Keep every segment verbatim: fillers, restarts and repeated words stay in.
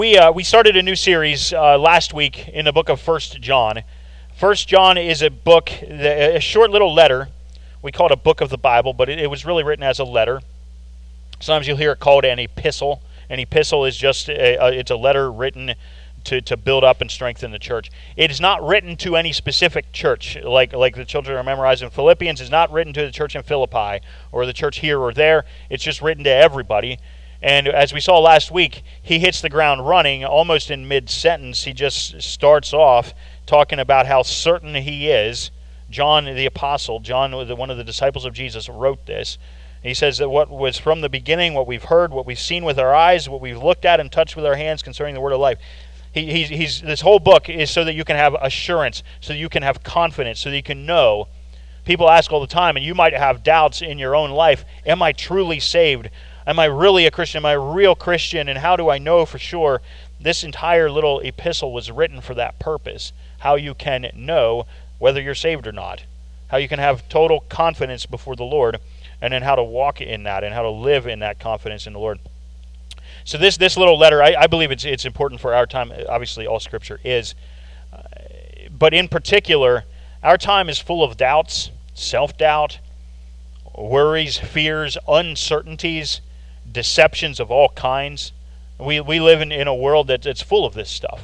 We uh, we started a new series uh, last week in the book of First John. First John is a book, a short little letter. We call it a book of the Bible, but it, it was really written as a letter. Sometimes you'll hear it called an epistle. An epistle is just a, a, it's a letter written to, to build up and strengthen the church. It is not written to any specific church, like like the children are memorized in Philippians. It's not written to the church in Philippi or the church here or there. It's just written to everybody. And as we saw last week, he hits the ground running almost in mid-sentence. He just starts off talking about how certain he is. John the apostle, John, one of the disciples of Jesus, wrote this. He says that what was from the beginning, what we've heard, what we've seen with our eyes, what we've looked at and touched with our hands concerning the word of life. He, he's, he's, this whole book is so that you can have assurance, so that you can have confidence, so that you can know. People ask all the time, and you might have doubts in your own life, am I truly saved? Am I really a Christian? Am I a real Christian? And how do I know for sure? This entire little epistle was written for that purpose. How you can know whether you're saved or not. How you can have total confidence before the Lord. And then how to walk in that and how to live in that confidence in the Lord. So this this little letter, I, I believe it's it's important for our time. Obviously, all Scripture is. Uh, but in particular, our time is full of doubts, self-doubt, worries, fears, uncertainties, deceptions of all kinds. We we live in, in a world that, that's full of this stuff.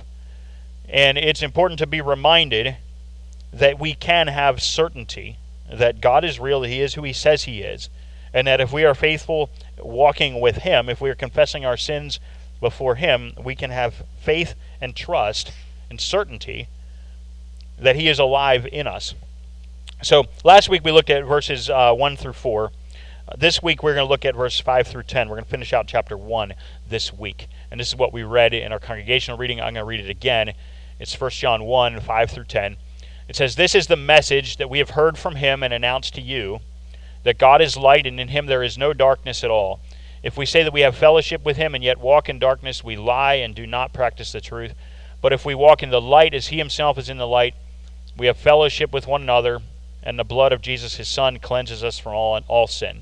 And it's important to be reminded that we can have certainty that God is real, that He is who He says He is, and that if we are faithful walking with Him, if we are confessing our sins before Him, we can have faith and trust and certainty that He is alive in us. So last week we looked at verses uh, one through four. Uh, this week we're going to look at verse five through ten. We're going to finish out chapter one this week. And this is what we read in our congregational reading. I'm going to read it again. It's First John one, five through ten. It says, "This is the message that we have heard from Him and announced to you, that God is light and in Him there is no darkness at all. If we say that we have fellowship with Him and yet walk in darkness, we lie and do not practice the truth. But if we walk in the light as He Himself is in the light, we have fellowship with one another, and the blood of Jesus His Son cleanses us from all, all sin.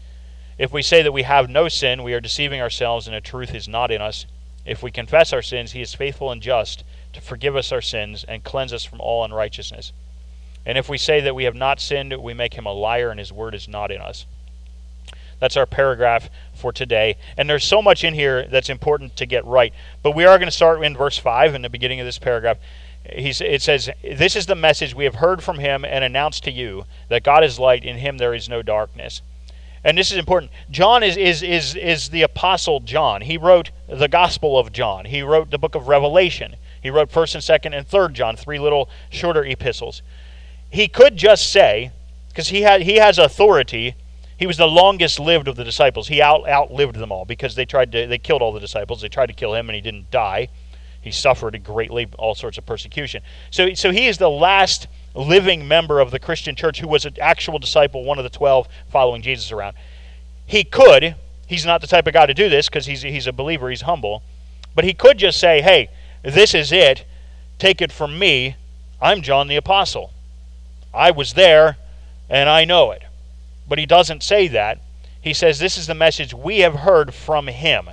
If we say that we have no sin, we are deceiving ourselves and the truth is not in us. If we confess our sins, He is faithful and just to forgive us our sins and cleanse us from all unrighteousness. And if we say that we have not sinned, we make Him a liar and His word is not in us." That's our paragraph for today. And there's so much in here that's important to get right. But we are going to start in verse five in the beginning of this paragraph. He's, it says, "This is the message we have heard from Him and announced to you, that God is light, in Him there is no darkness." And this is important. John is, is, is, is the Apostle John. He wrote the Gospel of John. He wrote the book of Revelation. He wrote first and second and third John, three little shorter epistles. He could just say, because he had he has authority, he was the longest lived of the disciples. He out outlived them all because they tried to they killed all the disciples. They tried to kill him and he didn't die. He suffered greatly all sorts of persecution. So so he is the last living member of the Christian church who was an actual disciple, one of the twelve following Jesus around. He could, he's not the type of guy to do this because he's he's a believer, he's humble, but he could just say, "Hey, this is it. Take it from me. I'm John the Apostle. I was there, and I know it." But he doesn't say that. He says, "This is the message we have heard from Him."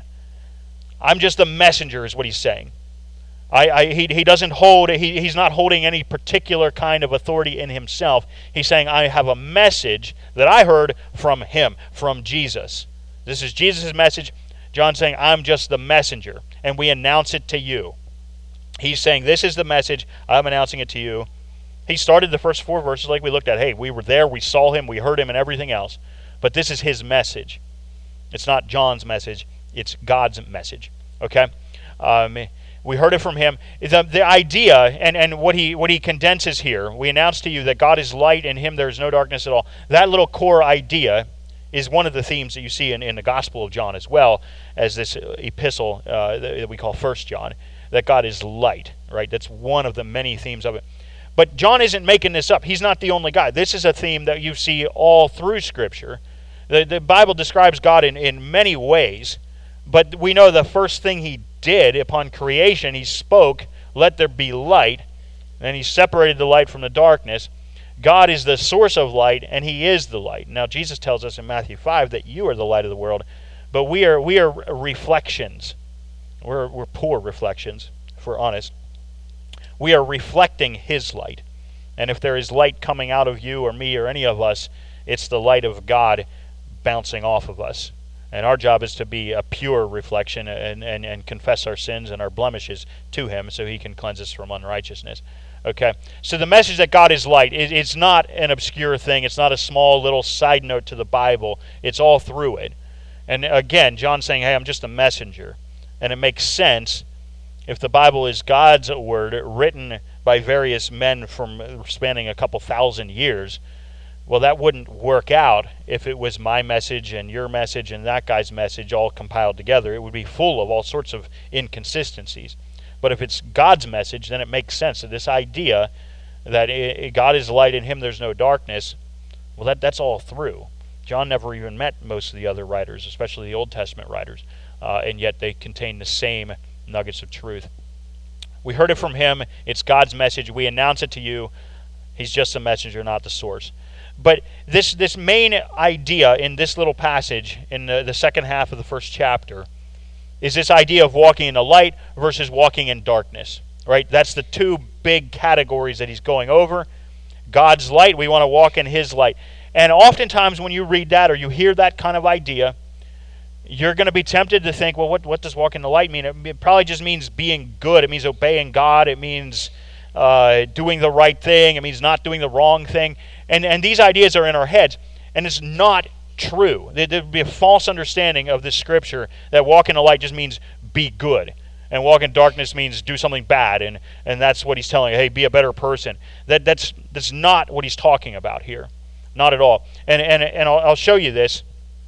I'm just a messenger is what he's saying. I, I, he, he doesn't hold, he, he's not holding any particular kind of authority in himself. He's saying, I have a message that I heard from Him, from Jesus. This is Jesus' message. John's saying, I'm just the messenger, and we announce it to you. He's saying, this is the message, I'm announcing it to you. He started the first four verses like we looked at. Hey, we were there, we saw Him, we heard Him, and everything else. But this is His message. It's not John's message, it's God's message. Okay? Um, we heard it from Him. The, the idea, and, and what he what he condenses here, we announce to you that God is light, in Him there is no darkness at all. That little core idea is one of the themes that you see in, in the Gospel of John, as well as this epistle uh, that we call First John, that God is light, right? That's one of the many themes of it. But John isn't making this up. He's not the only guy. This is a theme that you see all through Scripture. The, the Bible describes God in, in many ways, but we know the first thing He did upon creation, He spoke, "Let there be light," and He separated the light from the darkness. God is the source of light, and He is the light. Now, Jesus tells us in Matthew five that you are the light of the world, but we are we are reflections. We're, we're poor reflections, if we're honest. We are reflecting his light. And if there is light coming out of you or me or any of us, it's the light of God bouncing off of us. And our job is to be a pure reflection and, and, and confess our sins and our blemishes to him so he can cleanse us from unrighteousness. Okay, so the message that God is light, it, it's not an obscure thing. It's not a small little side note to the Bible. It's all through it. And again, John's saying, hey, I'm just a messenger. And it makes sense if the Bible is God's word written by various men from spanning a couple thousand years. Well, that wouldn't work out if it was my message and your message and that guy's message all compiled together. It would be full of all sorts of inconsistencies. But if it's God's message, then it makes sense. So this idea that God is light, in him there's no darkness, well, that that's all through. John never even met most of the other writers, especially the Old Testament writers, uh, and yet they contain the same nuggets of truth. We heard it from him. It's God's message. We announce it to you. He's just a messenger, not the source. But this this main idea in this little passage, in the, the second half of the first chapter, is this idea of walking in the light versus walking in darkness, right? That's the two big categories that he's going over. God's light, we want to walk in his light. And oftentimes when you read that or you hear that kind of idea, you're going to be tempted to think, well, what, what does walk in the light mean? It, it probably just means being good. It means obeying God. It means uh, doing the right thing. It means not doing the wrong thing. And, and these ideas are in our heads. And it's not true. There would be a false understanding of this scripture that walk in the light just means be good, and walk in darkness means do something bad, and, and that's what he's telling you. Hey, be a better person. That that's that's not what he's talking about here, not at all. And and and I'll, I'll show you this.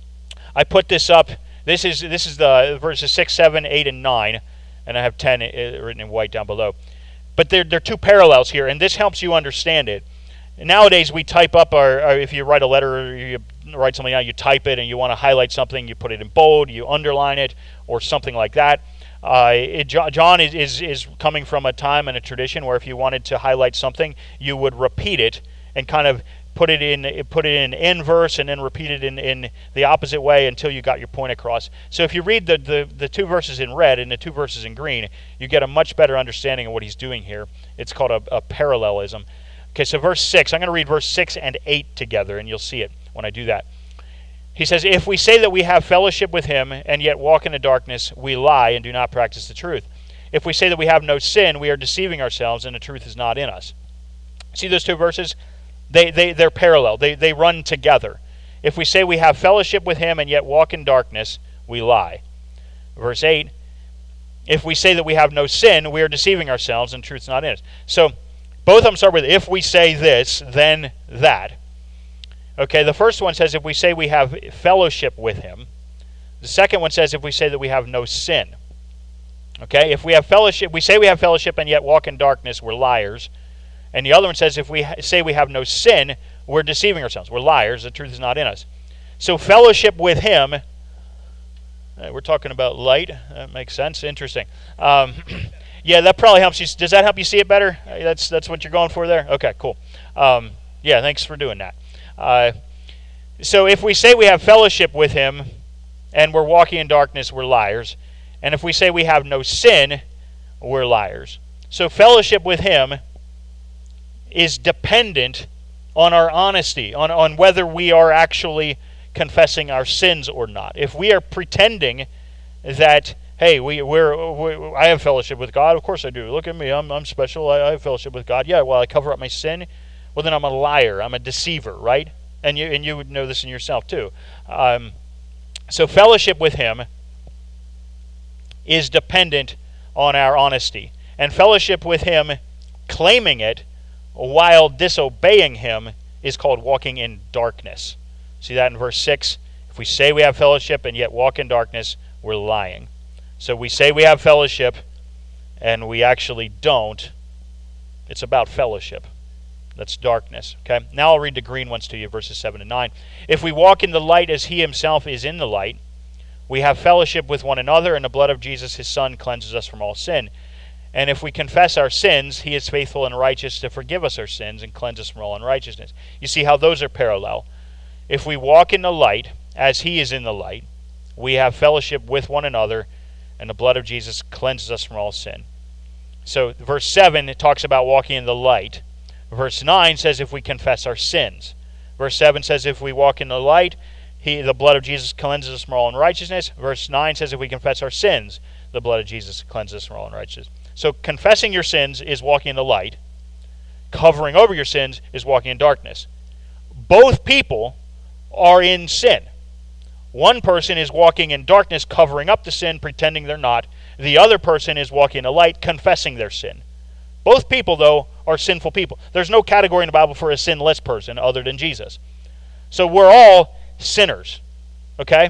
I put this up. This is this is the verses six, seven, eight, and nine, and I have ten written in white down below. But they're they're two parallels here, and this helps you understand it. Nowadays, we type up our, our, if you write a letter or you write something out, you type it, and you want to highlight something, you put it in bold, you underline it, or something like that. Uh, it, John is, is, is coming from a time and a tradition where if you wanted to highlight something, you would repeat it and kind of put it in put it in inverse and then repeat it in, in the opposite way until you got your point across. So if you read the, the, the two verses in red and the two verses in green, you get a much better understanding of what he's doing here. It's called a, a parallelism. Okay, so verse six, I'm going to read verse six and eight together, and you'll see it when I do that. He says, if we say that we have fellowship with him and yet walk in the darkness, we lie and do not practice the truth. If we say that we have no sin, we are deceiving ourselves, and the truth is not in us. See those two verses? They, they, they're parallel. They, they run together. If we say we have fellowship with him and yet walk in darkness, we lie. Verse eight, if we say that we have no sin, we are deceiving ourselves, and the truth is not in us. So, both of them start with, if we say this, then that. Okay, the first one says, if we say we have fellowship with him. The second one says, if we say that we have no sin. Okay, if we have fellowship, we say we have fellowship and yet walk in darkness, we're liars. And the other one says, if we ha- say we have no sin, we're deceiving ourselves. We're liars, the truth is not in us. So fellowship with him, uh, we're talking about light. That makes sense. Interesting. Um Yeah, that probably helps you. Does that help you see it better? That's that's what you're going for there? Okay, cool. Um, yeah, thanks for doing that. Uh, so if we say we have fellowship with him and we're walking in darkness, we're liars. And if we say we have no sin, we're liars. So fellowship with him is dependent on our honesty, on, on whether we are actually confessing our sins or not. If we are pretending that, hey, we, we're, we, I have fellowship with God. Of course I do. Look at me. I'm, I'm special. I, I have fellowship with God. Yeah, well, I cover up my sin. Well, then I'm a liar. I'm a deceiver, right? And you and you would know this in yourself too. Um, so fellowship with him is dependent on our honesty. And fellowship with him, claiming it while disobeying him, is called walking in darkness. See that in verse six? If we say we have fellowship and yet walk in darkness, we're lying. So we say we have fellowship and we actually don't. It's about fellowship. That's darkness. Okay. Now I'll read the green ones to you, verses seven and nine. If we walk in the light as he himself is in the light, we have fellowship with one another, and the blood of Jesus his Son cleanses us from all sin. And if we confess our sins, he is faithful and righteous to forgive us our sins and cleanse us from all unrighteousness. You see how those are parallel. If we walk in the light as he is in the light, we have fellowship with one another, and the blood of Jesus cleanses us from all sin. So verse seven, it talks about walking in the light. Verse nine says if we confess our sins. Verse seven says if we walk in the light, he, the blood of Jesus cleanses us from all unrighteousness. Verse nine says if we confess our sins, the blood of Jesus cleanses us from all unrighteousness. So confessing your sins is walking in the light. Covering over your sins is walking in darkness. Both people are in sin. One person is walking in darkness, covering up the sin, pretending they're not. The other person is walking in the light, confessing their sin. Both people, though, are sinful people. There's no category in the Bible for a sinless person other than Jesus. So we're all sinners, okay?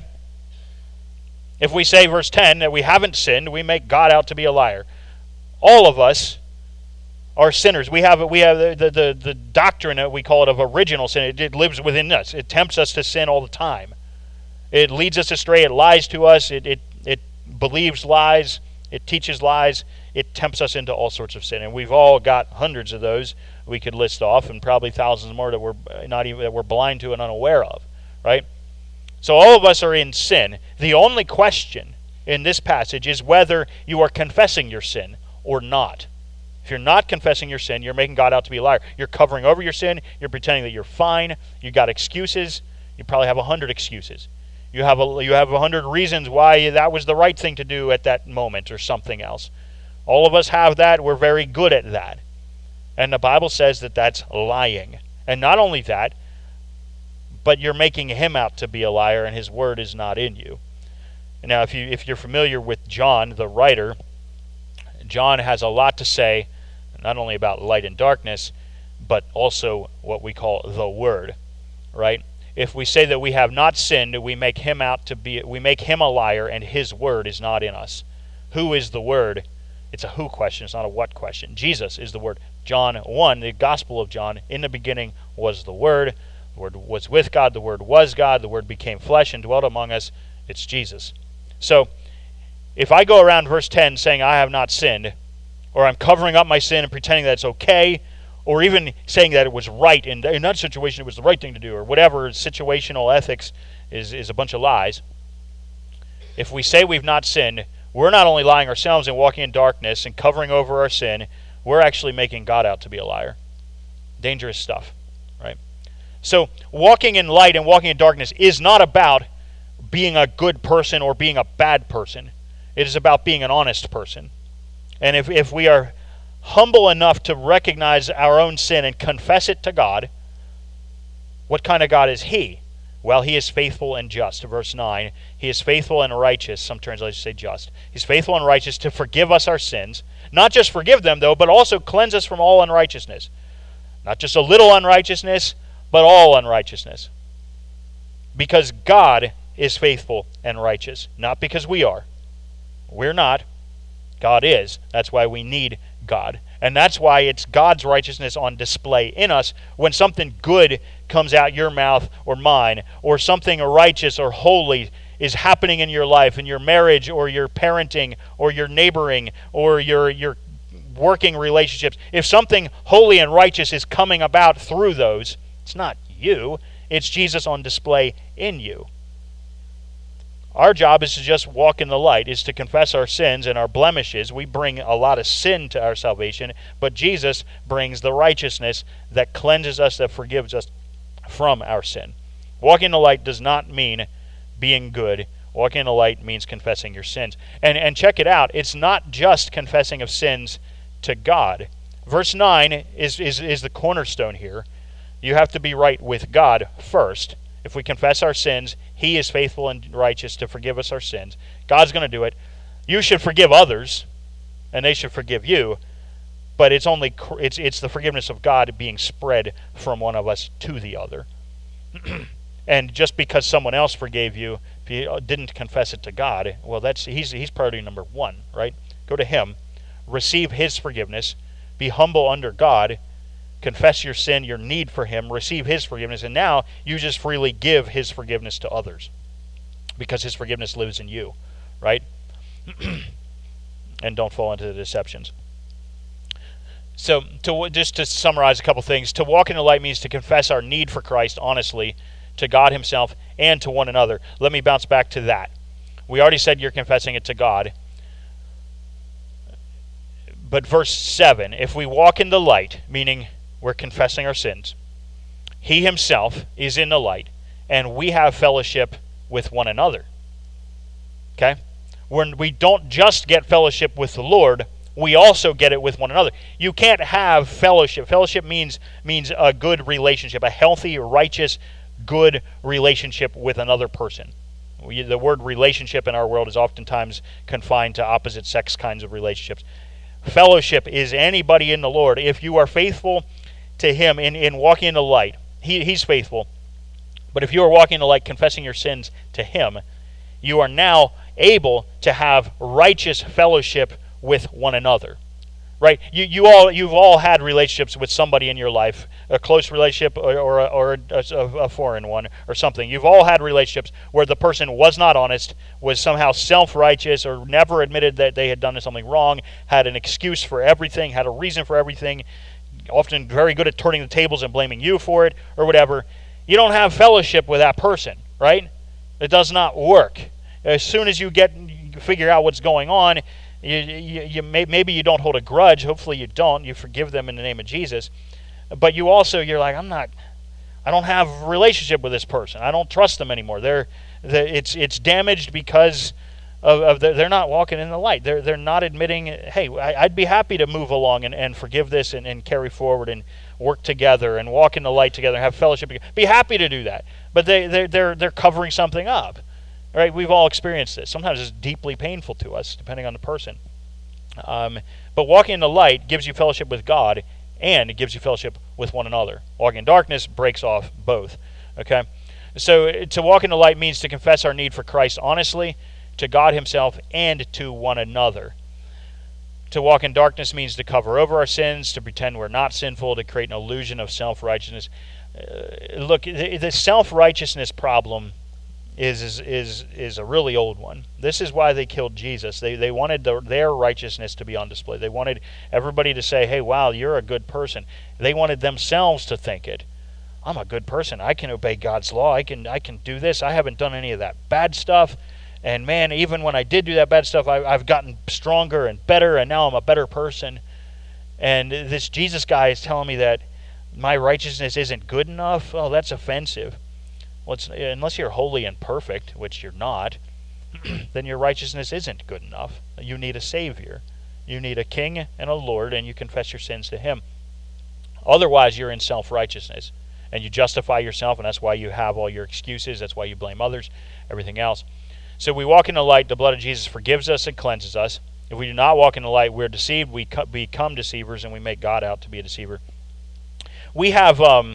If we say, verse ten, that we haven't sinned, we make God out to be a liar. All of us are sinners. We have we have the, the, the, the doctrine, we call it, of original sin. It, it lives within us. It tempts us to sin all the time. It leads us astray. It lies to us. It, it, it believes lies. It teaches lies. It tempts us into all sorts of sin. And we've all got hundreds of those we could list off, and probably thousands more that we're not even that we're blind to and unaware of, right? So all of us are in sin. The only question in this passage is whether you are confessing your sin or not. If you're not confessing your sin, you're making God out to be a liar. You're covering over your sin. You're pretending that you're fine. You got excuses. You probably have a hundred excuses. You have a you have a hundred reasons why that was the right thing to do at that moment or something else. All of us have that. We're very good at that. And the Bible says that that's lying. And not only that, but you're making him out to be a liar, and his word is not in you. Now, if you if you're familiar with John, the writer, John has a lot to say, not only about light and darkness, but also what we call the word, right? If we say that we have not sinned, we make him out to be, we make him a liar, and his word is not in us. Who is the word? It's a who question, it's not a what question. Jesus is the word. John one, the Gospel of John, in the beginning was the Word. The Word was with God, the Word was God, the Word became flesh and dwelt among us. It's Jesus. So, if I go around verse ten saying I have not sinned, or I'm covering up my sin and pretending that it's okay, or even saying that it was right, in, in that situation it was the right thing to do, or whatever, situational ethics is, is a bunch of lies. If we say we've not sinned, we're not only lying ourselves and walking in darkness and covering over our sin, we're actually making God out to be a liar. Dangerous stuff, right? So walking in light and walking in darkness is not about being a good person or being a bad person. It is about being an honest person. And if, if we are humble enough to recognize our own sin and confess it to God, what kind of God is he? Well, he is faithful and just. Verse nine, he is faithful and righteous. Some translations say just. He's faithful and righteous to forgive us our sins. Not just forgive them, though, but also cleanse us from all unrighteousness. Not just a little unrighteousness, but all unrighteousness. Because God is faithful and righteous. Not because we are. We're not. God is. That's why we need God. And that's why it's God's righteousness on display in us when something good comes out your mouth or mine, or something righteous or holy is happening in your life, in your marriage or your parenting or your neighboring or your your working relationships. If something holy and righteous is coming about through those, it's not you, it's Jesus on display in you. Our job is to just walk in the light, is to confess our sins and our blemishes. We bring a lot of sin to our salvation, but Jesus brings the righteousness that cleanses us, that forgives us from our sin. Walking in the light does not mean being good. Walking in the light means confessing your sins. And and check it out. It's not just confessing of sins to God. Verse nine is, is, is the cornerstone here. You have to be right with God first. If we confess our sins, he is faithful and righteous to forgive us our sins. God's going to do it. You should forgive others, and they should forgive you. But it's only it's it's the forgiveness of God being spread from one of us to the other. And just because someone else forgave you, if you didn't confess it to God, well, that's he's he's priority number one, right? Go to him, receive his forgiveness, be humble under God, confess your sin, your need for him, receive his forgiveness, and now you just freely give his forgiveness to others because his forgiveness lives in you, right? And don't fall into the deceptions. So, to just to summarize a couple things, to walk in the light means to confess our need for Christ honestly to God himself and to one another. Let me bounce back to that. We already said you're confessing it to God. But verse seven, if we walk in the light, meaning we're confessing our sins, he himself is in the light, and we have fellowship with one another. Okay? When we don't just get fellowship with the Lord, we also get it with one another. You can't have fellowship. Fellowship means means a good relationship, a healthy, righteous, good relationship with another person. We, the word relationship in our world is oftentimes confined to opposite sex kinds of relationships. Fellowship is anybody in the Lord. If you are faithful to him in, in walking in the light, he, he's faithful. But if you are walking in the light, confessing your sins to him, you are now able to have righteous fellowship with one another. Right? You you all you've all had relationships with somebody in your life, a close relationship or or, a, or a, a, a foreign one or something. You've all had relationships where the person was not honest, was somehow self-righteous, or never admitted that they had done something wrong, had an excuse for everything, had a reason for everything, often very good at turning the tables and blaming you for it or whatever. You don't have fellowship with that person, right? It does not work. As soon as you get you figure out what's going on, You, you, you may, maybe you don't hold a grudge. Hopefully you don't. You forgive them in the name of Jesus. But you also, you're like, I'm not, I don't have a relationship with this person. I don't trust them anymore. They're, they're it's it's damaged because of, of the, they're not walking in the light. They're they're not admitting, hey, I, I'd be happy to move along and, and forgive this and, and carry forward and work together and walk in the light together and have fellowship. Be happy to do that. But they they're they're, they're covering something up. Right, we've all experienced this. Sometimes it's deeply painful to us, depending on the person. Um, but walking in the light gives you fellowship with God, and it gives you fellowship with one another. Walking in darkness breaks off both. Okay, so to walk in the light means to confess our need for Christ honestly, to God himself, and to one another. To walk in darkness means to cover over our sins, to pretend we're not sinful, to create an illusion of self-righteousness. Uh, look, the, the self-righteousness problem Is, is is is a really old one. This is why they killed Jesus. They they wanted the, their righteousness to be on display. They wanted everybody to say, hey, wow, you're a good person. They wanted themselves to think it. I'm a good person. I can obey God's law. I can I can do this. I haven't done any of that bad stuff. And man, even when I did do that bad stuff, I, I've gotten stronger and better, and now I'm a better person. And this Jesus guy is telling me that my righteousness isn't good enough. Oh, that's offensive. Well, it's, unless you're holy and perfect, which you're not, then your righteousness isn't good enough. You need a Savior. You need a King and a Lord, and you confess your sins to him. Otherwise, you're in self-righteousness, and you justify yourself, and that's why you have all your excuses. That's why you blame others, everything else. So we walk in the light. The blood of Jesus forgives us and cleanses us. If we do not walk in the light, we're deceived. We become deceivers, and we make God out to be a deceiver. We have... Um,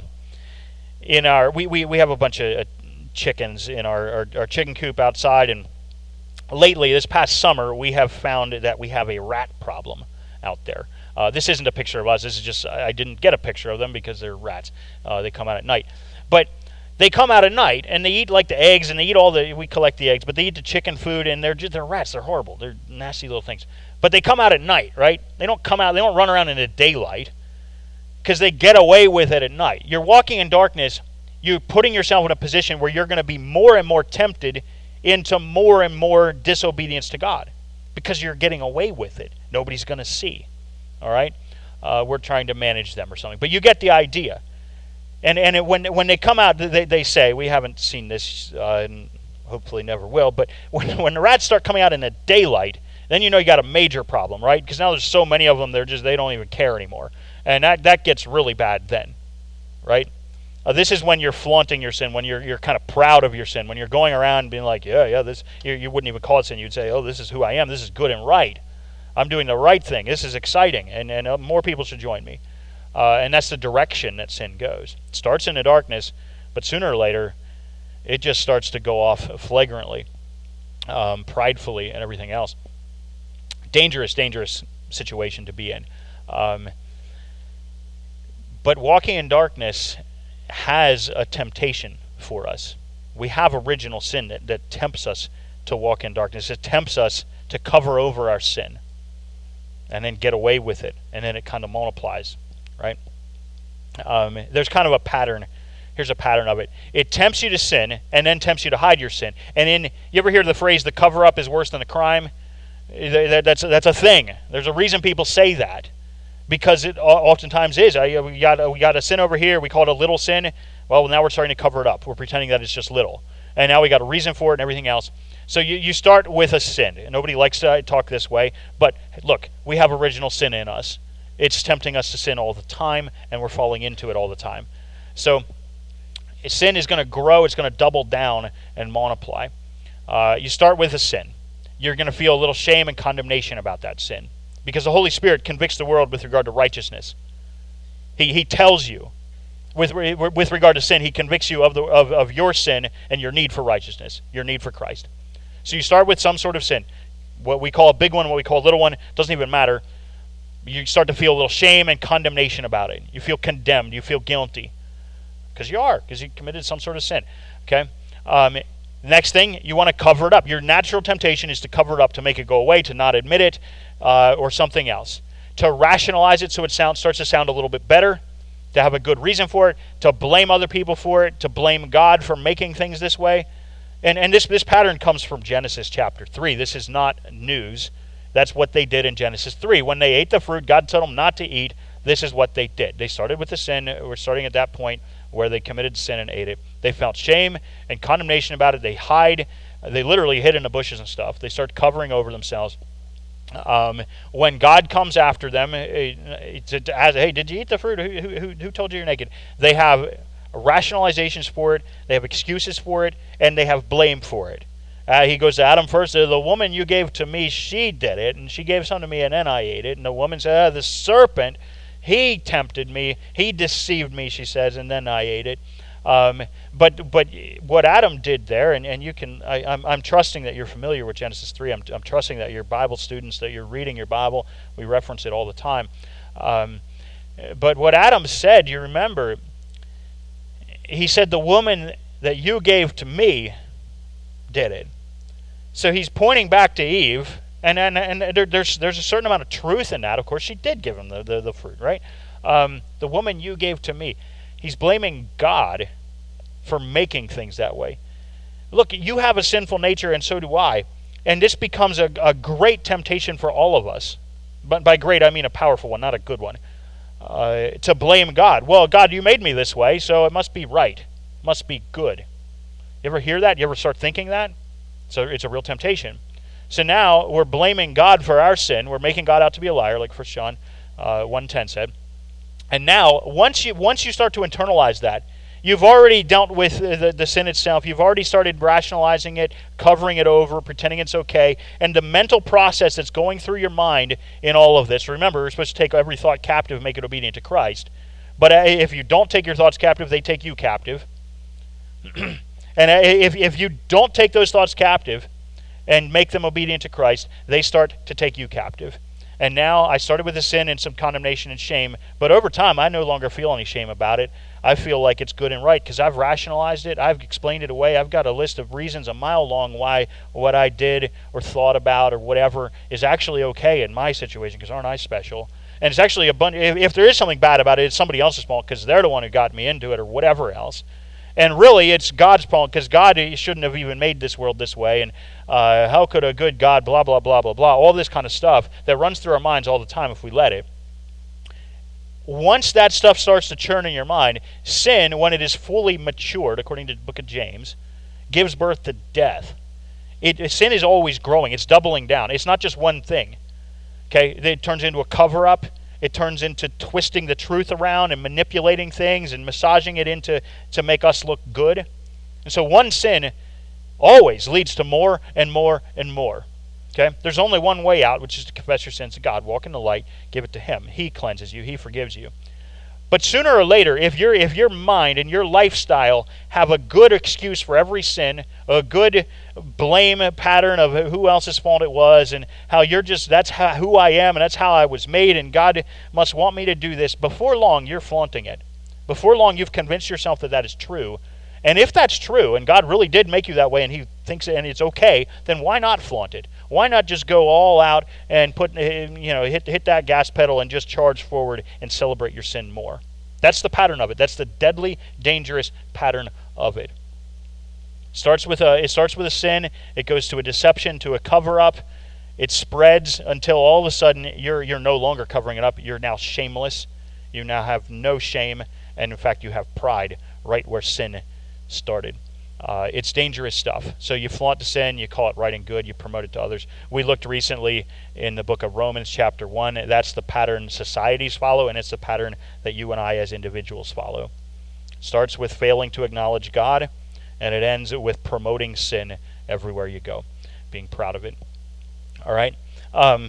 In our we, we, we have a bunch of uh, chickens in our, our, our chicken coop outside, and lately, this past summer, we have found that we have a rat problem out there. Uh, this isn't a picture of us. This is just, I didn't get a picture of them because they're rats. Uh, they come out at night. But they come out at night, and they eat like the eggs, and they eat all the, we collect the eggs, but they eat the chicken food, and they're just, they're rats. They're horrible. They're nasty little things. But they come out at night, right? They don't come out, they don't run around in the daylight, because they get away with it at night. You're walking in darkness, you're putting yourself in a position where you're going to be more and more tempted into more and more disobedience to God, because you're getting away with it. Nobody's going to see. All right? Uh, we're trying to manage them or something. But you get the idea. And and it, when when they come out, they, they say, we haven't seen this, uh, and hopefully never will, but when, when the rats start coming out in the daylight, then you know you got a major problem, right? Because now there's so many of them, they're just, they don't even care anymore. And that, that gets really bad then, right? Uh, this is when you're flaunting your sin, when you're you're kind of proud of your sin, when you're going around being like, yeah, yeah, this, you, you wouldn't even call it sin. You'd say, oh, this is who I am. This is good and right. I'm doing the right thing. This is exciting, and, and uh, more people should join me. Uh, and that's the direction that sin goes. It starts in the darkness, but sooner or later, it just starts to go off flagrantly, um, pridefully, and everything else. Dangerous, dangerous situation to be in. Um, but walking in darkness has a temptation for us. We have original sin that, that tempts us to walk in darkness. It tempts us to cover over our sin and then get away with it, and then it kind of multiplies, right? Um, there's kind of a pattern. Here's a pattern of it. It tempts you to sin and then tempts you to hide your sin. And then, you ever hear the phrase, the cover-up is worse than the crime? That, that's, that's a thing. There's a reason people say that. Because it oftentimes is. I, we, got, we got a sin over here. We call it a little sin. Well, now we're starting to cover it up. We're pretending that it's just little. And now we got a reason for it and everything else. So you, you start with a sin. Nobody likes to talk this way. But look, we have original sin in us. It's tempting us to sin all the time, and we're falling into it all the time. So sin is going to grow. It's going to double down and multiply. Uh, you start with a sin. You're going to feel a little shame and condemnation about that sin, because the Holy Spirit convicts the world with regard to righteousness. He he tells you, with with regard to sin, he convicts you of the of, of your sin and your need for righteousness, your need for Christ. So you start with some sort of sin. What we call a big one, what we call a little one, doesn't even matter. You start to feel a little shame and condemnation about it. You feel condemned. You feel guilty. Because you are, because you committed some sort of sin. Okay? Um, next thing, you want to cover it up. Your natural temptation is to cover it up, to make it go away, to not admit it, uh, or something else. To rationalize it so it sounds, starts to sound a little bit better, to have a good reason for it, to blame other people for it, to blame God for making things this way. And and this, this pattern comes from Genesis chapter three. This is not news. That's what they did in Genesis three. When they ate the fruit, God told them not to eat. This is what they did. They started with the sin. We're starting at that point where they committed sin and ate it. They felt shame and condemnation about it. They hide. They literally hid in the bushes and stuff. They start covering over themselves. Um, when God comes after them, it's, it's, hey, did you eat the fruit? Who, who, who told you you're naked? They have rationalizations for it. They have excuses for it. And they have blame for it. Uh, he goes to Adam first. The woman you gave to me, she did it. And she gave some to me, and then I ate it. And the woman said, ah, the serpent, he tempted me. He deceived me, she says, and then I ate it. Um, but but what Adam did there, and, and you can, I, I'm, I'm trusting that you're familiar with Genesis three. I'm, I'm trusting that you're Bible students, that you're reading your Bible. We reference it all the time. Um, but what Adam said, you remember, he said, the woman that you gave to me did it. So he's pointing back to Eve, and and, and there, there's there's a certain amount of truth in that. Of course, she did give him the, the, the fruit, right? Um, the woman you gave to me. He's blaming God for making things that way. Look, you have a sinful nature, and so do I. And this becomes a, a great temptation for all of us. But by great, I mean a powerful one, not a good one. Uh, to blame God. Well, God, you made me this way, so it must be right. It must be good. You ever hear that? You ever start thinking that? So it's a real temptation. So now we're blaming God for our sin. We're making God out to be a liar, like First John uh, one ten said. And now, once you once you start to internalize that, you've already dealt with the, the sin itself. You've already started rationalizing it, covering it over, pretending it's okay. And the mental process that's going through your mind in all of this, remember, we're supposed to take every thought captive and make it obedient to Christ. But if you don't take your thoughts captive, they take you captive. And if, if you don't take those thoughts captive and make them obedient to Christ, they start to take you captive. And now I started with a sin and some condemnation and shame, but over time I no longer feel any shame about it. I feel like it's good and right because I've rationalized it. I've explained it away. I've got a list of reasons a mile long why what I did or thought about or whatever is actually okay in my situation, because aren't I special? And it's actually a bunch. If, if there is something bad about it, it's somebody else's fault because they're the one who got me into it or whatever else. And really, it's God's fault because God shouldn't have even made this world this way. And uh, how could a good God, blah, blah, blah, blah, blah, all this kind of stuff that runs through our minds all the time if we let it. Once that stuff starts to churn in your mind, sin, when it is fully matured, according to the book of James, gives birth to death. It, sin is always growing. It's doubling down. It's not just one thing. Okay, it turns into a cover-up. It turns into twisting the truth around and manipulating things and massaging it into to make us look good. And so one sin always leads to more and more and more. Okay? There's only one way out, which is to confess your sins to God. Walk in the light, give it to Him. He cleanses you. He forgives you. But sooner or later, if your if your mind and your lifestyle have a good excuse for every sin, a good blame pattern of who else's fault it was, and how you're just, that's how, who I am, and that's how I was made, and God must want me to do this, before long, you're flaunting it. Before long, you've convinced yourself that that is true. And if that's true, and God really did make you that way, and He thinks and it's okay, then why not flaunt it? Why not just go all out and put, you know, hit hit that gas pedal and just charge forward and celebrate your sin more? That's the pattern of it. That's the deadly, dangerous pattern of it. Starts with a, it starts with a sin. It goes to a deception, to a cover-up, It spreads until all of a sudden you're you're no longer covering it up. You're now shameless. You now have no shame, and in fact you have pride right where sin started. Uh, it's dangerous stuff. So you flaunt the sin, you call it right and good, you promote it to others. We looked recently in the book of Romans chapter one. That's the pattern societies follow, and it's the pattern that you and I as individuals follow. It starts with failing to acknowledge God, and it ends with promoting sin everywhere you go, being proud of it. All right? Um,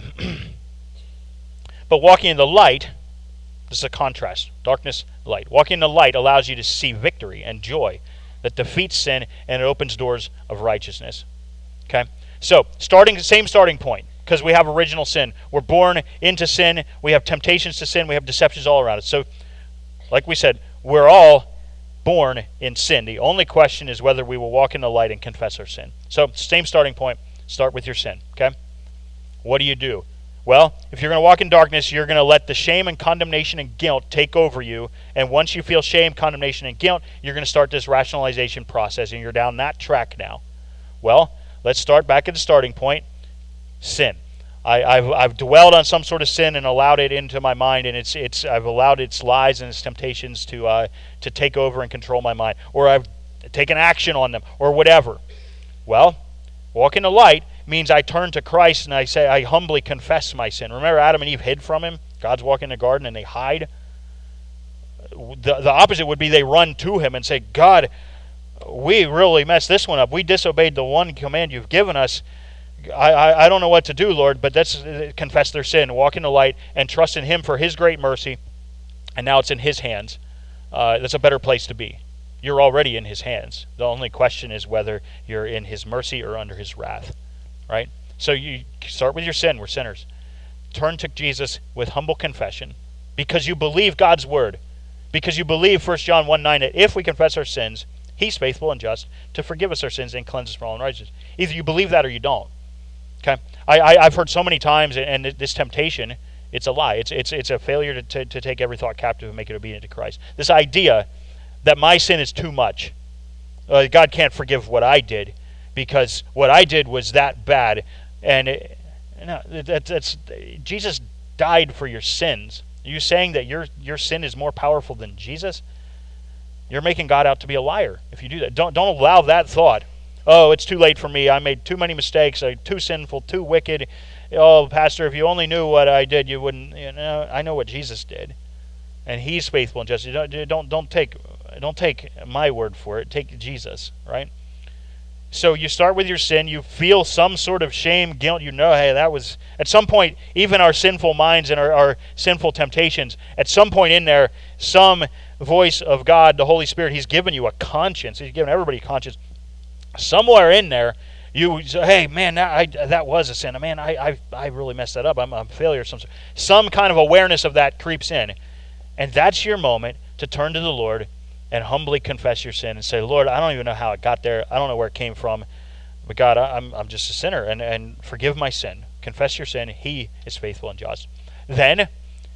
but walking in the light, this is a contrast. Darkness, light. Walking in the light allows you to see victory and joy that defeats sin, and it opens doors of righteousness. Okay? So, starting same starting point, because we have original sin. We're born into sin. We have temptations to sin. We have deceptions all around us. So, like we said, we're all born in sin. The only question is whether we will walk in the light and confess our sin. So, same starting point. Start with your sin. Okay? What do you do? Well, if you're going to walk in darkness, you're going to let the shame and condemnation and guilt take over you. And once you feel shame, condemnation, and guilt, you're going to start this rationalization process, and you're down that track now. Well, let's start back at the starting point. Sin. I, I've, I've dwelled on some sort of sin and allowed it into my mind, and it's it's I've allowed its lies and its temptations to uh, to take over and control my mind, or I've taken action on them, or whatever. Well, walk in the light means I turn to Christ and I say, I humbly confess my sin. Remember Adam and Eve hid from him? God's walking in the garden and they hide. The, the opposite would be they run to him and say, God, we really messed this one up. We disobeyed the one command you've given us. I, I, I don't know what to do, Lord, but let's confess their sin, walk in the light, and trust in him for his great mercy. And now it's in his hands. Uh, that's a better place to be. You're already in his hands. The only question is whether you're in his mercy or under his wrath. Right? So you start with your sin. We're sinners. Turn to Jesus with humble confession because you believe God's word. Because you believe First John one nine that if we confess our sins, he's faithful and just to forgive us our sins and cleanse us from all unrighteousness. Either you believe that or you don't. Okay? I, I, I've heard so many times, and this temptation, it's a lie. It's it's it's a failure to, to, to take every thought captive and make it obedient to Christ. This idea that my sin is too much. Uh, God can't forgive what I did, because what I did was that bad, and it, no, that, that's Jesus died for your sins. Are you saying that your your sin is more powerful than Jesus? You're making God out to be a liar if you do that. Don't don't allow that thought. Oh, it's too late for me. I made too many mistakes. I'm too sinful, too wicked. Oh, Pastor, if you only knew what I did, you wouldn't. You know, I know what Jesus did, and He's faithful and just. Don't don't don't take don't take my word for it. Take Jesus, right? So you start with your sin, you feel some sort of shame, guilt, you know, hey, that was, at some point, even our sinful minds and our, our sinful temptations, at some point in there, some voice of God, the Holy Spirit, He's given you a conscience. He's given everybody a conscience. Somewhere in there, you say, hey, man, that, I, that was a sin. Man, I, I I really messed that up. I'm, I'm a failure. Some, some kind of awareness of that creeps in. And that's your moment to turn to the Lord and humbly confess your sin and say, Lord, I don't even know how it got there. I don't know where it came from. But God, I'm I'm just a sinner, and, and forgive my sin. Confess your sin. He is faithful and just. Then,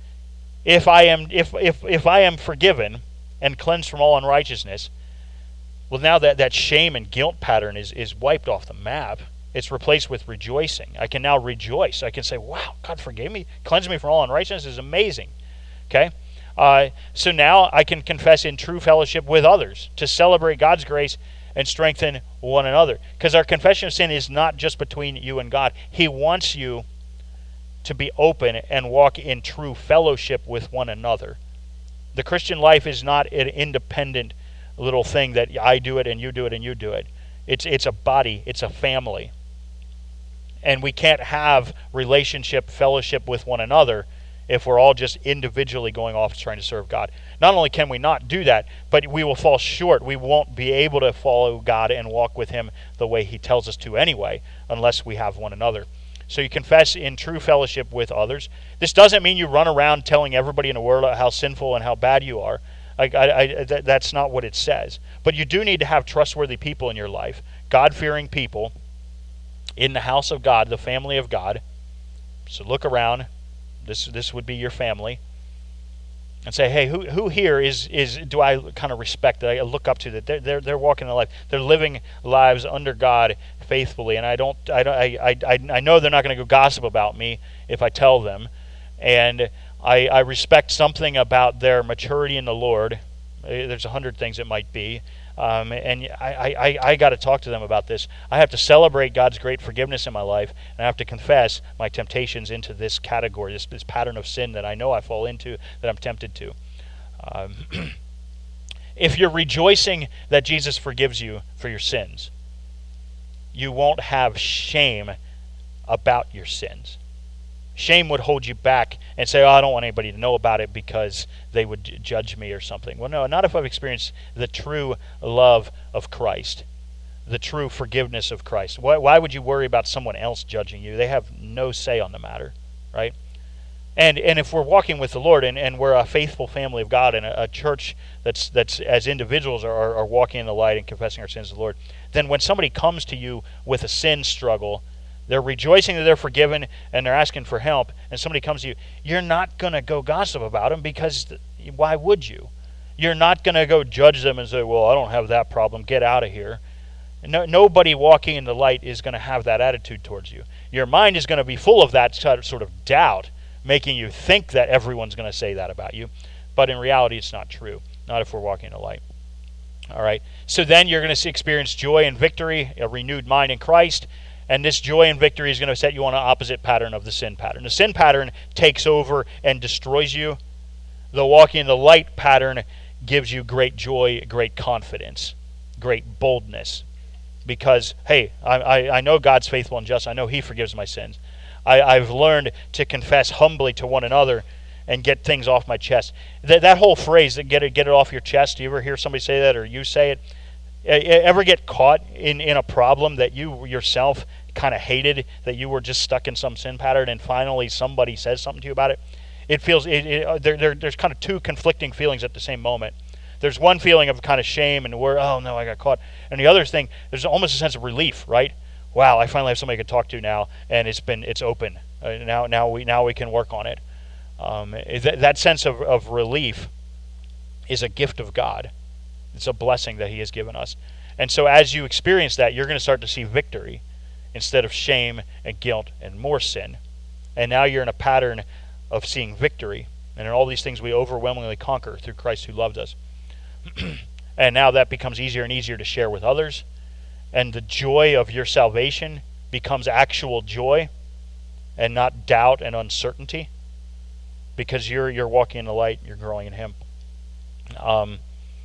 if I am if if if I am forgiven and cleansed from all unrighteousness, well, now that, that shame and guilt pattern is, is wiped off the map. It's replaced with rejoicing. I can now rejoice. I can say, wow, God forgave me, cleansed me from all unrighteousness. Is amazing. Okay? Uh, so now I can confess in true fellowship with others to celebrate God's grace and strengthen one another. Because our confession of sin is not just between you and God. He wants you to be open and walk in true fellowship with one another. The Christian life is not an independent little thing that I do it and you do it and you do it. It's it's a body. It's a family. And we can't have relationship, fellowship with one another if we're all just individually going off trying to serve God. Not only can we not do that, but we will fall short. We won't be able to follow God and walk with Him the way He tells us to anyway, unless we have one another. So you confess in true fellowship with others. This doesn't mean you run around telling everybody in the world how sinful and how bad you are. I, I, I, that, that's not what it says. But you do need to have trustworthy people in your life, God-fearing people in the house of God, the family of God. So look around. This this would be your family, and say, hey, who who here is is do I kind of respect, that I look up to, that they're they're, they're walking in life, they're living lives under God, faithfully, and I don't, I, don't, I, I, I know they're not going to go gossip about me if I tell them, and I, I respect something about their maturity in the Lord. There's a hundred things it might be, um, and I, I, I got to talk to them about this. I have to celebrate God's great forgiveness in my life, and I have to confess my temptations into this category, this, this pattern of sin that I know I fall into, that I'm tempted to. Um, if you're rejoicing that Jesus forgives you for your sins, you won't have shame about your sins. Shame would hold you back and say, oh, I don't want anybody to know about it because they would judge me or something. Well, no, not if I've experienced the true love of Christ, the true forgiveness of Christ. Why, why would you worry about someone else judging you? They have no say on the matter, right? And and if we're walking with the Lord and, and we're a faithful family of God and a, a church that's that's as individuals are, are, are walking in the light and confessing our sins to the Lord, then when somebody comes to you with a sin struggle, they're rejoicing that they're forgiven and they're asking for help, and somebody comes to you, you're not going to go gossip about them because why would you? You're not going to go judge them and say, well, I don't have that problem, get out of here. No, nobody walking in the light is going to have that attitude towards you. Your mind is going to be full of that sort of doubt, making you think that everyone's going to say that about you. But in reality, it's not true. Not if we're walking in the light. All right. So then you're going to experience joy and victory, a renewed mind in Christ. And this joy and victory is going to set you on an opposite pattern of the sin pattern. The sin pattern takes over and destroys you. The walking in the light pattern gives you great joy, great confidence, great boldness. Because, hey, I, I, I know God's faithful and just. I know He forgives my sins. I, I've learned to confess humbly to one another and get things off my chest. That that whole phrase, that get it, get it off your chest. Do you ever hear somebody say that, or you say it? Ever get caught in, in a problem that you yourself kind of hated, that you were just stuck in some sin pattern, and finally somebody says something to you about it? It feels it, it, there, there, there's kind of two conflicting feelings at the same moment. There's one feeling of kind of shame and where, oh no, I got caught, and the other thing, there's almost a sense of relief, right? Wow, I finally have somebody I can talk to now, and it's been it's open. Uh, now now we now we can work on it. Um, th- that sense of, of relief is a gift of God. It's a blessing that He has given us. And so as you experience that, you're going to start to see victory instead of shame and guilt and more sin. And now you're in a pattern of seeing victory. And in all these things we overwhelmingly conquer through Christ who loved us. And now that becomes easier and easier to share with others. And the joy of your salvation becomes actual joy and not doubt and uncertainty, because you're you're walking in the light, you're growing in Him. Um,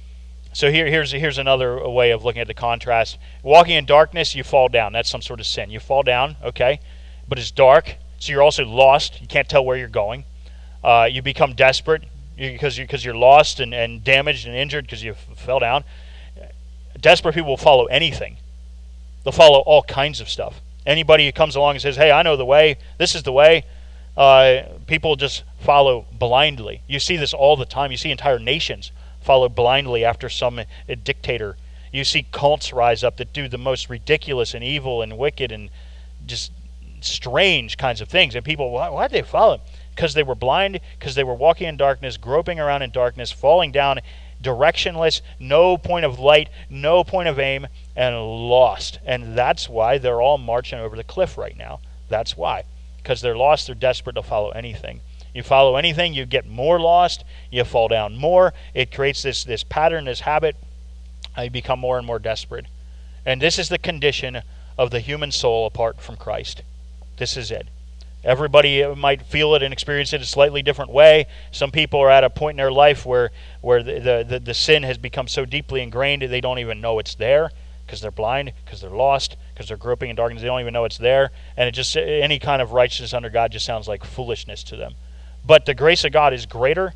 so here here's here's another way of looking at the contrast. Walking in darkness, you fall down. That's some sort of sin. You fall down, okay, but it's dark, so you're also lost. You can't tell where you're going. Uh, you become desperate because you because you're lost and, and damaged and injured because you f- fell down. Desperate people will follow anything. They'll follow all kinds of stuff. Anybody who comes along and says, hey, I know the way, this is the way, uh, people just follow blindly. You see this all the time. You see entire nations follow blindly after some a dictator. You see cults rise up that do the most ridiculous and evil and wicked and just strange kinds of things. And people, why, why did they follow? Because they were blind, because they were walking in darkness, groping around in darkness, falling down, directionless, no point of light, no point of aim, and lost. And that's why they're all marching over the cliff right now. That's why. Because they're lost, they're desperate to follow anything. You follow anything, you get more lost, you fall down more. It creates this, this pattern, this habit. You become more and more desperate. And this is the condition of the human soul apart from Christ. This is it. Everybody might feel it and experience it a slightly different way. Some people are at a point in their life where where the, the, the, the sin has become so deeply ingrained that they don't even know it's there, because they're blind, because they're lost, because they're groping in darkness. They don't even know it's there. And it just any kind of righteousness under God just sounds like foolishness to them. But the grace of God is greater,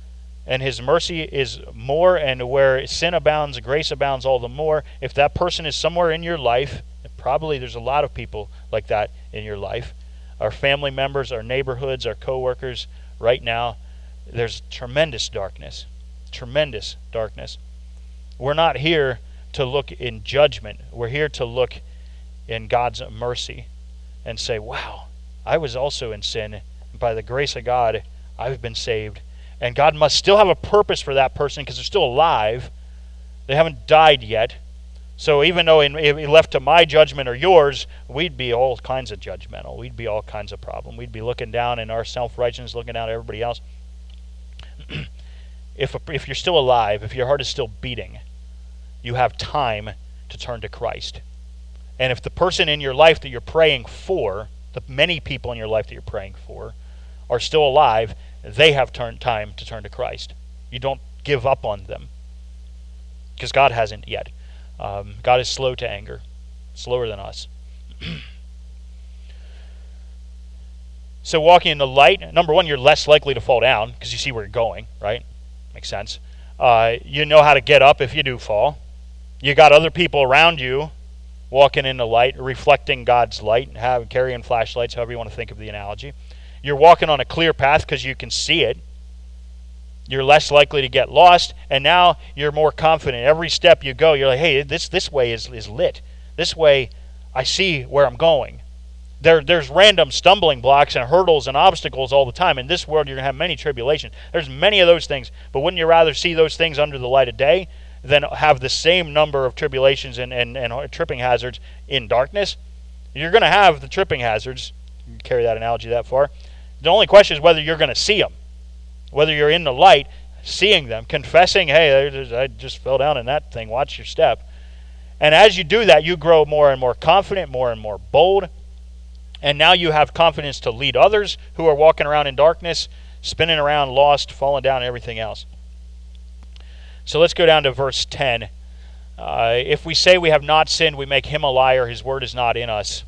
and His mercy is more, and where sin abounds, grace abounds all the more. If that person is somewhere in your life, and probably there's a lot of people like that in your life, our family members, our neighborhoods, our co-workers, right now, there's tremendous darkness. Tremendous darkness. We're not here to look in judgment. We're here to look in God's mercy and say, wow, I was also in sin. By the grace of God, I've been saved. And God must still have a purpose for that person because they're still alive. They haven't died yet. So even though if left to my judgment or yours, we'd be all kinds of judgmental. We'd be all kinds of problem. We'd be looking down in our self-righteousness, looking down at everybody else. if if you're still alive, if your heart is still beating, you have time to turn to Christ. And if the person in your life that you're praying for, the many people in your life that you're praying for, are still alive, they have turn, time to turn to Christ. You don't give up on them, because God hasn't yet. Um, God is slow to anger, slower than us. So walking in the light, number one, you're less likely to fall down because you see where you're going, right? Makes sense. Uh, you know how to get up if you do fall. You got other people around you walking in the light, reflecting God's light, have, carrying flashlights, however you want to think of the analogy. You're walking on a clear path because you can see it. You're less likely to get lost, and now you're more confident. Every step you go, you're like, hey, this this way is, is lit. This way, I see where I'm going. There, there's random stumbling blocks and hurdles and obstacles all the time. In this world, you're going to have many tribulations. There's many of those things, but wouldn't you rather see those things under the light of day than have the same number of tribulations and, and, and tripping hazards in darkness? You're going to have the tripping hazards. Carry that analogy that far. The only question is whether you're going to see them. Whether you're in the light, seeing them, confessing, hey, I just fell down in that thing, watch your step. And as you do that, you grow more and more confident, more and more bold. And now you have confidence to lead others who are walking around in darkness, spinning around, lost, falling down, and everything else. So let's go down to verse ten. Uh, if we say we have not sinned, we make him a liar, his word is not in us.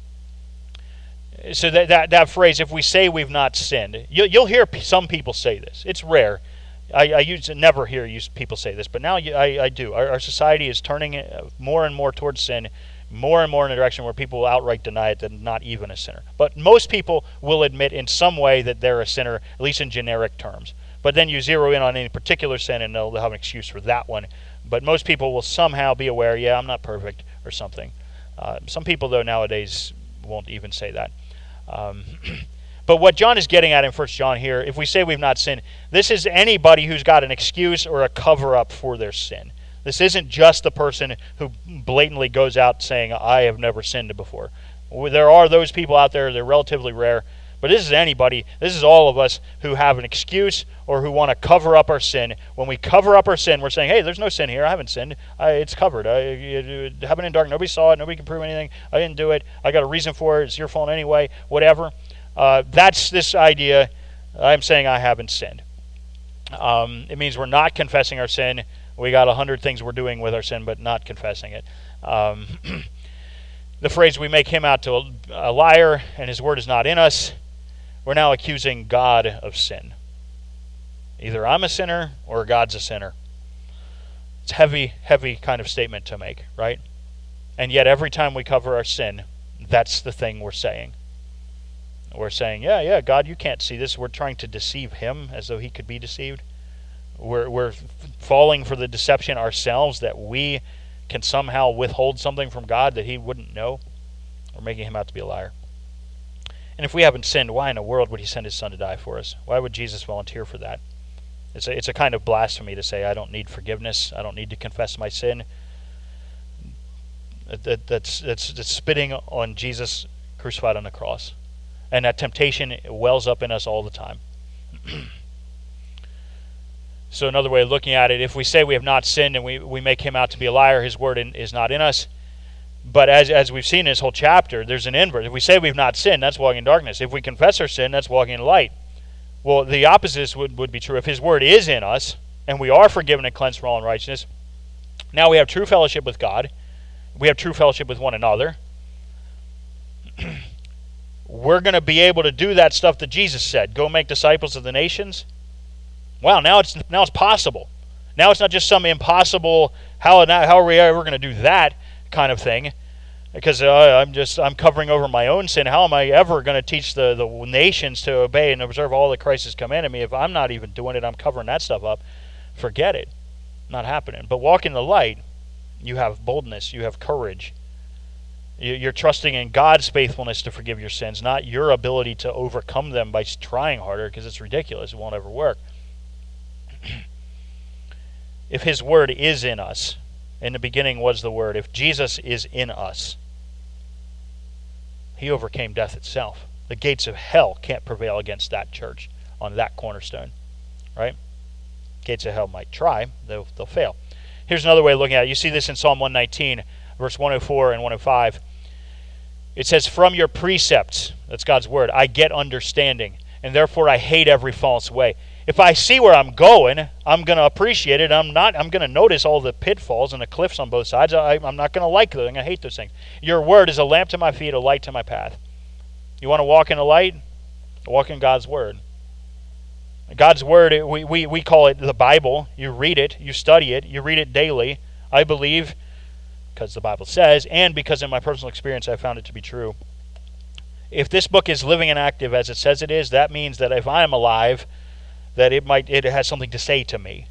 So that, that that phrase, if we say we've not sinned, you, you'll hear some people say this. It's rare. I, I used to never hear use people say this, but now you, I, I do. Our, our society is turning more and more towards sin, more and more in a direction where people will outright deny it, that not even a sinner. But most people will admit in some way that they're a sinner, at least in generic terms. But then you zero in on any particular sin and they'll have an excuse for that one. But most people will somehow be aware, yeah, I'm not perfect or something. Uh, some people, though, nowadays won't even say that. Um, but what John is getting at in First John here, if we say we've not sinned, this is anybody who's got an excuse or a cover-up for their sin. This isn't just the person who blatantly goes out saying, I have never sinned before. There are those people out there, they're relatively rare, but this is anybody, this is all of us who have an excuse or who want to cover up our sin. When we cover up our sin, we're saying, hey, there's no sin here, I haven't sinned, I, it's covered, I, it happened in dark, nobody saw it, nobody can prove anything, I didn't do it, I got a reason for it, it's your fault anyway, whatever. Uh, that's this idea, I'm saying I haven't sinned. Um, it means we're not confessing our sin. We got a hundred things we're doing with our sin, but not confessing it. Um, the phrase, we make him out to a, a liar, and his word is not in us, we're now accusing God of sin. Either I'm a sinner or God's a sinner. It's a heavy, heavy kind of statement to make, right? And yet every time we cover our sin, that's the thing we're saying. We're saying, yeah, yeah, God, you can't see this. We're trying to deceive him as though he could be deceived. We're, we're falling for the deception ourselves that we can somehow withhold something from God that he wouldn't know. We're making him out to be a liar. And if we haven't sinned, why in the world would he send his son to die for us? Why would Jesus volunteer for that? It's a, it's a kind of blasphemy to say, I don't need forgiveness. I don't need to confess my sin. That, that's, that's, that's spitting on Jesus crucified on the cross. And that temptation wells up in us all the time. So another way of looking at it, if we say we have not sinned and we, we make him out to be a liar, his word in, is not in us. But as as we've seen in this whole chapter, there's an inverse. If we say we've not sinned, that's walking in darkness. If we confess our sin, that's walking in light. Well, the opposite would, would be true. If his word is in us, and we are forgiven and cleansed from all unrighteousness, now we have true fellowship with God. We have true fellowship with one another. We're going to be able to do that stuff that Jesus said. Go make disciples of the nations. Wow, now it's now it's possible. Now it's not just some impossible, how, how are we ever going to do that kind of thing? Because uh, I'm just I'm covering over my own sin. How am I ever going to teach the, the nations to obey and observe all that Christ has commanded me if I'm not even doing it? I'm covering that stuff up. Forget it. Not happening. But walk in the light, you have boldness, you have courage. You're trusting in God's faithfulness to forgive your sins, not your ability to overcome them by trying harder, because it's ridiculous. It won't ever work. If his word is in us, In the beginning was the Word. If Jesus is in us, he overcame death itself. The gates of hell can't prevail against that church on that cornerstone, right? Gates of hell might try, they'll, they'll fail. Here's another way of looking at it. You see this in Psalm one nineteen, verse one oh four and one oh five. It says, from your precepts, that's God's word, I get understanding, and therefore I hate every false way. If I see where I'm going, I'm going to appreciate it. I'm not. I'm going to notice all the pitfalls and the cliffs on both sides. I, I'm not going to like those. I'm going to hate those things. Your word is a lamp to my feet, a light to my path. You want to walk in the light? Walk in God's word. God's word, we, we, we call it the Bible. You read it. You study it. You read it daily. I believe, because the Bible says, and because in my personal experience I found it to be true. If this book is living and active as it says it is, that means that if I am alive, that it might it has something to say to me.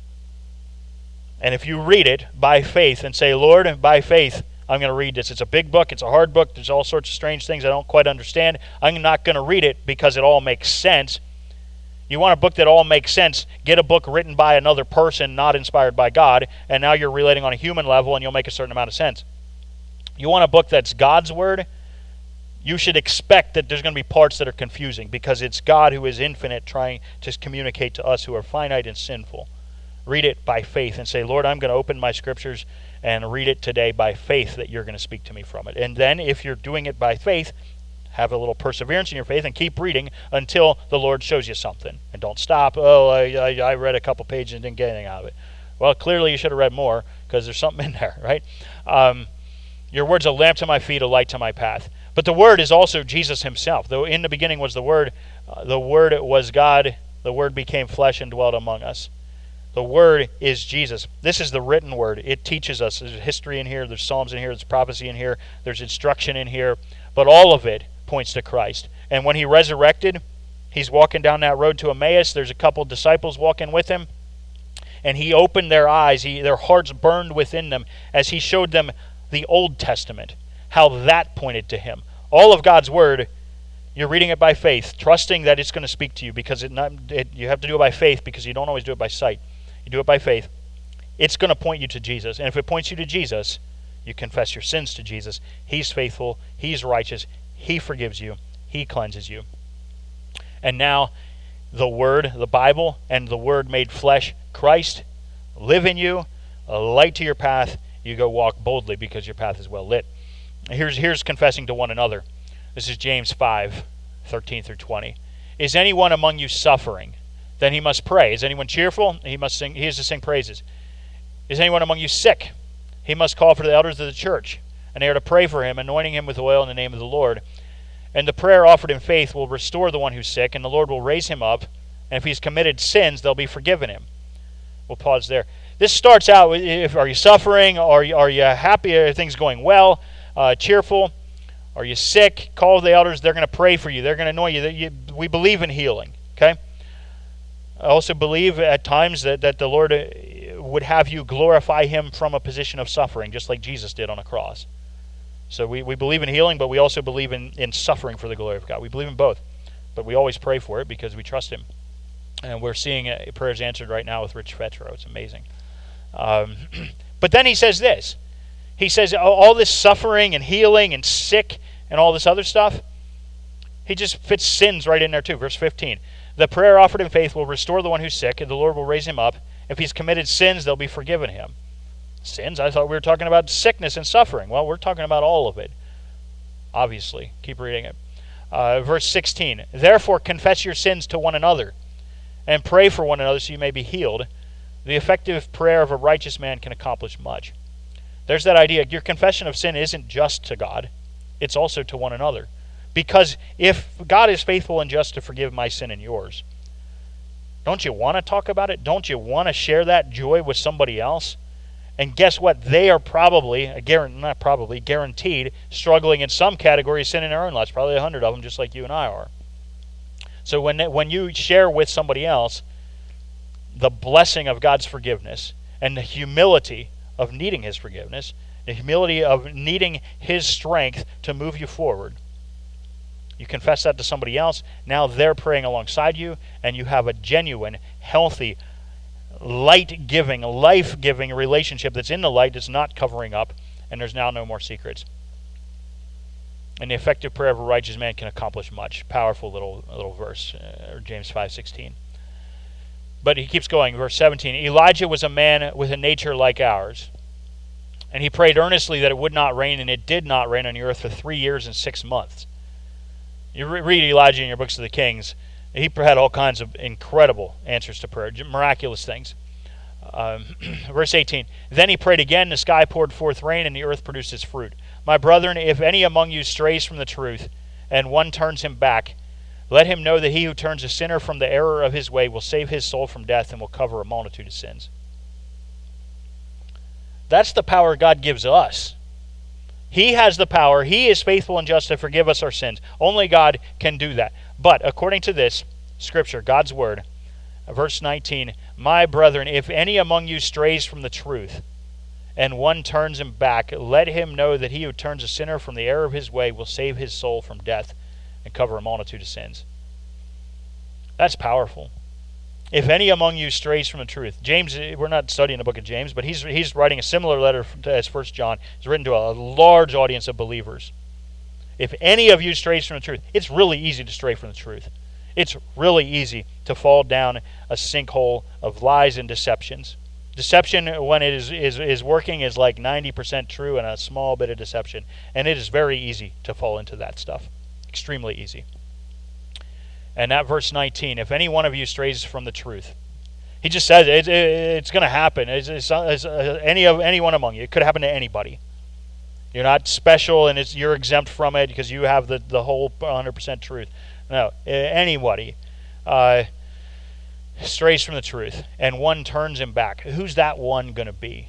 And if you read it by faith and say, Lord, by faith, I'm going to read this. It's a big book. It's a hard book. There's all sorts of strange things I don't quite understand. I'm not going to read it because it all makes sense. You want a book that all makes sense, get a book written by another person, not inspired by God, and now you're relating on a human level and you'll make a certain amount of sense. You want a book that's God's word, you should expect that there's going to be parts that are confusing because it's God who is infinite trying to communicate to us who are finite and sinful. Read it by faith and say, Lord, I'm going to open my scriptures and read it today by faith that you're going to speak to me from it. And then if you're doing it by faith, have a little perseverance in your faith and keep reading until the Lord shows you something. And don't stop, oh, I, I, I read a couple pages and didn't get anything out of it. Well, clearly you should have read more because there's something in there, right? Um, your word's a lamp to my feet, a light to my path. But the Word is also Jesus himself. Though in the beginning was the Word, uh, the Word was God, the Word became flesh and dwelt among us. The Word is Jesus. This is the written Word. It teaches us. There's history in here, there's Psalms in here, there's prophecy in here, there's instruction in here, but all of it points to Christ. And when he resurrected, he's walking down that road to Emmaus. There's a couple disciples walking with him, and he opened their eyes. He, their hearts burned within them as he showed them the Old Testament, how that pointed to him. All of God's Word, you're reading it by faith, trusting that it's going to speak to you because it not, it, you have to do it by faith because you don't always do it by sight. You do it by faith. It's going to point you to Jesus. And if it points you to Jesus, you confess your sins to Jesus. He's faithful. He's righteous. He forgives you. He cleanses you. And now the Word, the Bible, and the Word made flesh, Christ, live in you, a light to your path. You go walk boldly because your path is well lit. Here's, here's confessing to one another. This is James five, thirteen through twenty. Is anyone among you suffering? Then he must pray. Is anyone cheerful? He must sing. He is to sing praises. Is anyone among you sick? He must call for the elders of the church, and they are to pray for him, anointing him with oil in the name of the Lord. And the prayer offered in faith will restore the one who's sick, and the Lord will raise him up. And if he's committed sins, they'll be forgiven him. We'll pause there. This starts out with, if, are you suffering? Are you, are you happy? Are things going well? Uh, cheerful? Are you sick? Call the elders. They're going to pray for you. They're going to anoint you. you. We believe in healing. Okay. I also believe at times that, that the Lord would have you glorify him from a position of suffering, just like Jesus did on a cross. So we, we believe in healing, but we also believe in, in suffering for the glory of God. We believe in both, but we always pray for it because we trust him. And we're seeing uh, prayers answered right now with Rich Fetro. It's amazing. Um, but then he says this. He says all this suffering and healing and sick and all this other stuff, he just fits sins right in there too. Verse fifteen. The prayer offered in faith will restore the one who's sick, and the Lord will raise him up. If he's committed sins, they'll be forgiven him. Sins? I thought we were talking about sickness and suffering. Well, we're talking about all of it. Obviously. Keep reading it. Uh, verse sixteen. Therefore confess your sins to one another, and pray for one another so you may be healed. The effective prayer of a righteous man can accomplish much. There's that idea. Your confession of sin isn't just to God. It's also to one another. Because if God is faithful and just to forgive my sin and yours, don't you want to talk about it? Don't you want to share that joy with somebody else? And guess what? They are probably, not probably, guaranteed, struggling in some category of sin in their own lives. Probably a hundred of them, just like you and I are. So when when you share with somebody else the blessing of God's forgiveness and the humility of needing his forgiveness, the humility of needing his strength to move you forward, you confess that to somebody else. Now they're praying alongside you, and you have a genuine, healthy, light-giving, life-giving relationship that's in the light that's not covering up, and there's now no more secrets. And the effective prayer of a righteous man can accomplish much. Powerful little little verse, uh, James five sixteen. But he keeps going, verse seventeen. Elijah was a man with a nature like ours, and he prayed earnestly that it would not rain, and it did not rain on the earth for three years and six months. You re- read Elijah in your books of the Kings. He had all kinds of incredible answers to prayer, miraculous things. Um, verse eighteen. Then he prayed again, the sky poured forth rain, and the earth produced its fruit. My brethren, if any among you strays from the truth, and one turns him back, let him know that he who turns a sinner from the error of his way will save his soul from death and will cover a multitude of sins. That's the power God gives us. He has the power. He is faithful and just to forgive us our sins. Only God can do that. But according to this Scripture, God's Word, verse nineteen, my brethren, if any among you strays from the truth, and one turns him back, let him know that he who turns a sinner from the error of his way will save his soul from death and cover a multitude of sins. That's powerful. If any among you strays from the truth. James, we're not studying the book of James, but he's he's writing a similar letter as First John. It's written to a large audience of believers. If any of you strays from the truth, it's really easy to stray from the truth. It's really easy to fall down a sinkhole of lies and deceptions. Deception, when it is, is, is working, is like ninety percent true and a small bit of deception. And it is very easy to fall into that stuff. Extremely easy. And that verse nineteen, if any one of you strays from the truth. He just says it, it, it's going to happen. It's, it's, it's, uh, any of anyone among you. It could happen to anybody. You're not special and it's, you're exempt from it because you have the, the whole one hundred percent truth. No, anybody. Uh... strays from the truth, and one turns him back. Who's that one going to be?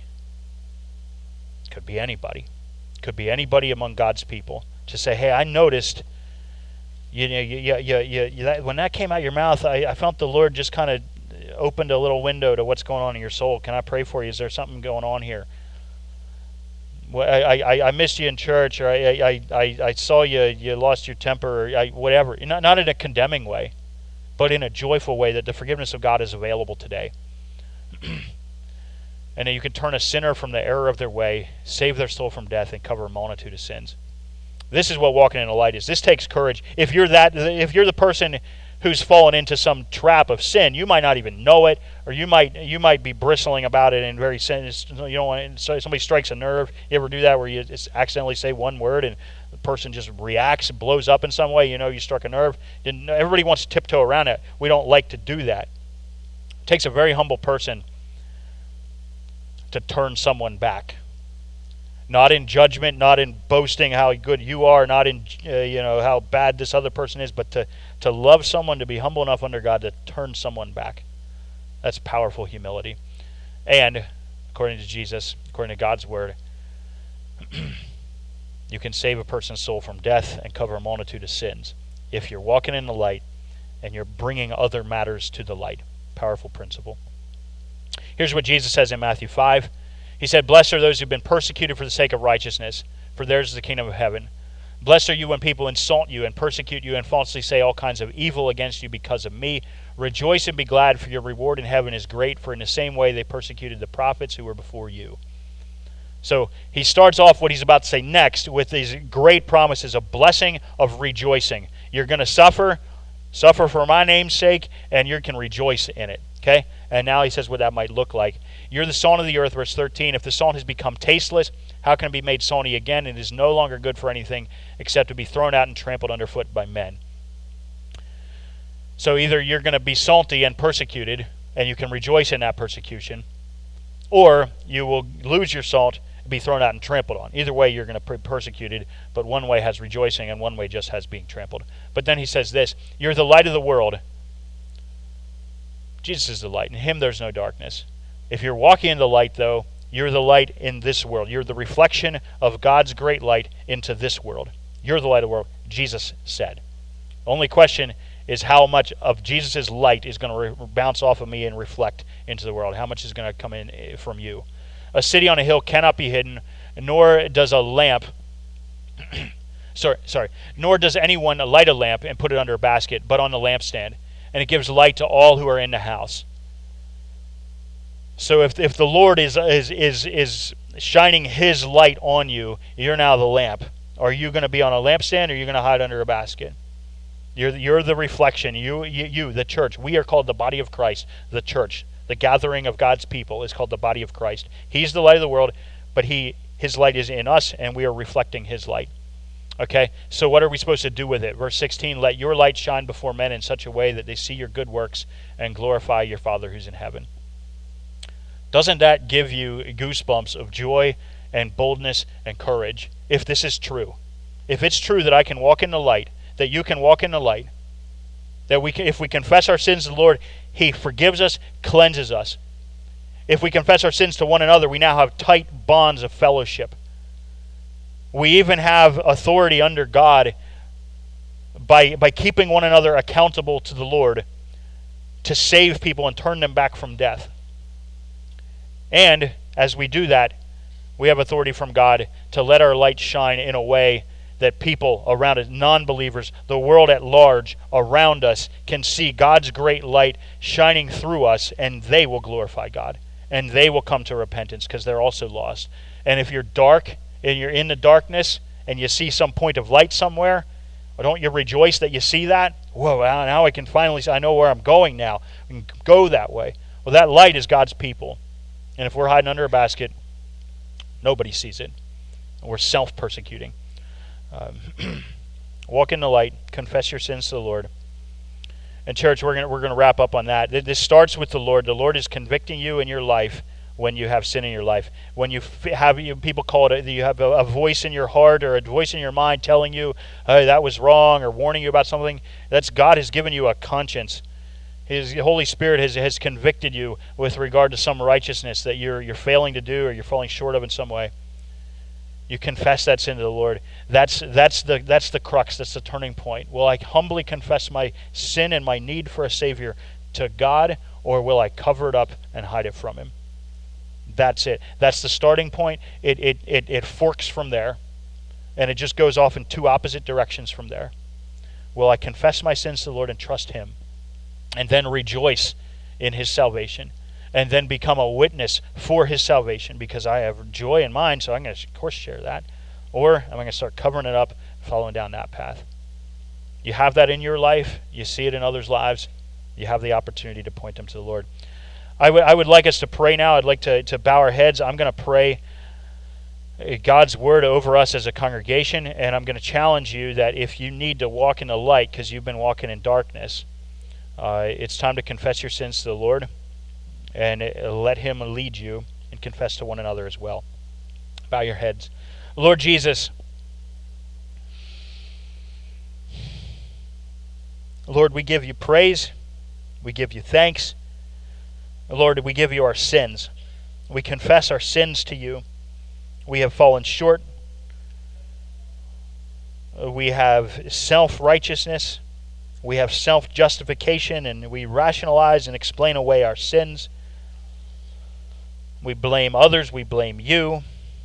Could be anybody. Could be anybody among God's people. To say, hey, I noticed, you know, you, you, you, you, you, that, when that came out of your mouth, I, I felt the Lord just kind of opened a little window to what's going on in your soul. Can I pray for you? Is there something going on here? Well, I, I, I missed you in church, or I, I, I, I saw you, you lost your temper, or I, whatever. Not, not in a condemning way, but in a joyful way that the forgiveness of God is available today. And that you can turn a sinner from the error of their way, save their soul from death, and cover a multitude of sins. This is what walking in the light is. This takes courage. If you're that, if you're the person who's fallen into some trap of sin, you might not even know it, or you might you might be bristling about it and very sin. You don't want so somebody strikes a nerve. You ever do that where you just accidentally say one word and the person just reacts, blows up in some way? You know you struck a nerve. Didn't, everybody wants to tiptoe around it. We don't like to do that. It takes a very humble person to turn someone back. Not in judgment, not in boasting how good you are, not in uh, you know how bad this other person is, but to, to love someone, to be humble enough under God to turn someone back. That's powerful humility. And, according to Jesus, according to God's Word, you can save a person's soul from death and cover a multitude of sins if you're walking in the light and you're bringing other matters to the light. Powerful principle. Here's what Jesus says in Matthew five. He said, blessed are those who've been persecuted for the sake of righteousness, for theirs is the kingdom of heaven. Blessed are you when people insult you and persecute you and falsely say all kinds of evil against you because of me. Rejoice and be glad, for your reward in heaven is great, for in the same way they persecuted the prophets who were before you. So he starts off what he's about to say next with these great promises of blessing, of rejoicing. You're going to suffer, suffer for my name's sake, and you can rejoice in it. Okay? And now he says what that might look like. You're the salt of the earth, verse thirteen. If the salt has become tasteless, how can it be made salty again? It is no longer good for anything except to be thrown out and trampled underfoot by men. So either you're going to be salty and persecuted, and you can rejoice in that persecution, or you will lose your salt and be thrown out and trampled on. Either way, you're going to be persecuted, but one way has rejoicing and one way just has being trampled. But then he says this, you're the light of the world. Jesus is the light. In him there's no darkness. If you're walking in the light, though, you're the light in this world. You're the reflection of God's great light into this world. You're the light of the world, Jesus said. The only question is how much of Jesus' light is going to re- bounce off of me and reflect into the world. How much is going to come in from you? A city on a hill cannot be hidden, nor does a lamp... sorry, sorry. Nor does anyone light a lamp and put it under a basket, but on the lampstand, and it gives light to all who are in the house. So if if the Lord is is is is shining His light on you, you're now the lamp. Are you going to be on a lampstand, or are you going to hide under a basket? You're you're the reflection. You, you you the church. We are called the body of Christ. The church, the gathering of God's people, is called the body of Christ. He's the light of the world, but he His light is in us, and we are reflecting His light. Okay, so what are we supposed to do with it? Verse sixteen, let your light shine before men in such a way that they see your good works and glorify your Father who's in heaven. Doesn't that give you goosebumps of joy and boldness and courage, if this is true? If it's true that I can walk in the light, that you can walk in the light, that we can, if we confess our sins to the Lord, He forgives us, cleanses us. If we confess our sins to one another, we now have tight bonds of fellowship. We even have authority under God by, by keeping one another accountable to the Lord to save people and turn them back from death. And as we do that, we have authority from God to let our light shine in a way that people around us, non-believers, the world at large around us, can see God's great light shining through us, and they will glorify God. And they will come to repentance because they're also lost. And if you're dark and you're in the darkness and you see some point of light somewhere, well, don't you rejoice that you see that? Whoa, now I can finally, I know where I'm going now. I can go that way. Well, that light is God's people. And if we're hiding under a basket, nobody sees it. We're self-persecuting. Um, walk in the light. Confess your sins to the Lord. And church, we're going we're going to wrap up on that. This starts with the Lord. The Lord is convicting you in your life when you have sin in your life. When you have, you, people call it, you have a, a voice in your heart or a voice in your mind telling you, hey, that was wrong, or warning you about something. That's God has given you a conscience. His Holy Spirit has, has convicted you with regard to some righteousness that you're you're failing to do or you're falling short of in some way. You confess that sin to the Lord. That's that's the that's the crux. That's the turning point. Will I humbly confess my sin and my need for a Savior to God, or will I cover it up and hide it from Him? That's it. That's the starting point. It it it, it forks from there, and it just goes off in two opposite directions from there. Will I confess my sins to the Lord and trust Him, and then rejoice in His salvation, and then become a witness for His salvation because I have joy in mine, so I'm going to, of course, share that. Or I'm going to start covering it up, following down that path. You have that in your life. You see it in others' lives. You have the opportunity to point them to the Lord. I would I would like us to pray now. I'd like to, to bow our heads. I'm going to pray God's word over us as a congregation, and I'm going to challenge you that if you need to walk in the light because you've been walking in darkness, uh, it's time to confess your sins to the Lord and let Him lead you, and confess to one another as well. Bow your heads. Lord Jesus, Lord, we give you praise. We give you thanks. Lord, we give you our sins. We confess our sins to you. We have fallen short. We have self-righteousness. We have self-justification, and we rationalize and explain away our sins. We blame others. We blame you.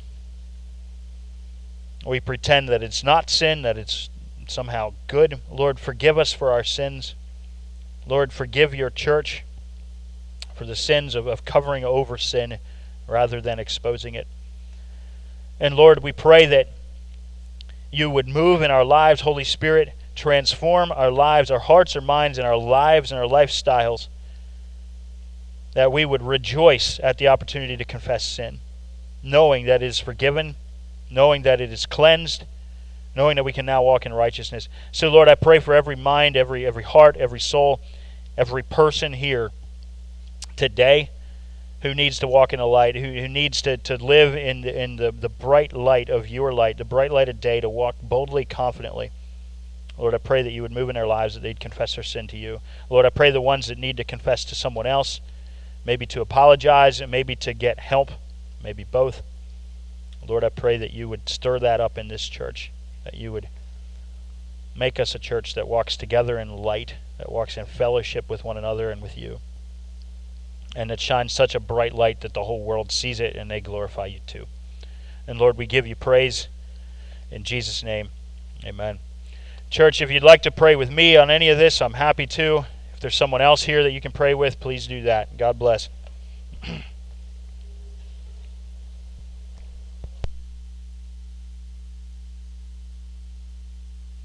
We pretend that it's not sin, that it's somehow good. Lord, forgive us for our sins. Lord, forgive your church for the sins of, of covering over sin rather than exposing it. And Lord, we pray that you would move in our lives, Holy Spirit, transform our lives, our hearts, our minds, and our lives and our lifestyles, that we would rejoice at the opportunity to confess sin, knowing that it is forgiven, knowing that it is cleansed, knowing that we can now walk in righteousness. So, Lord, I pray for every mind, every every heart, every soul, every person here today who needs to walk in the light, who, who needs to, to live in, the, in the, the bright light of your light, the bright light of day, to walk boldly, confidently. Lord, I pray that you would move in their lives, that they'd confess their sin to you. Lord, I pray the ones that need to confess to someone else, maybe to apologize, and maybe to get help, maybe both. Lord, I pray that you would stir that up in this church, that you would make us a church that walks together in light, that walks in fellowship with one another and with you, and that shines such a bright light that the whole world sees it and they glorify you too. And Lord, we give you praise in Jesus' name. Amen. Church, if you'd like to pray with me on any of this, I'm happy to. If there's someone else here that you can pray with, please do that. God bless.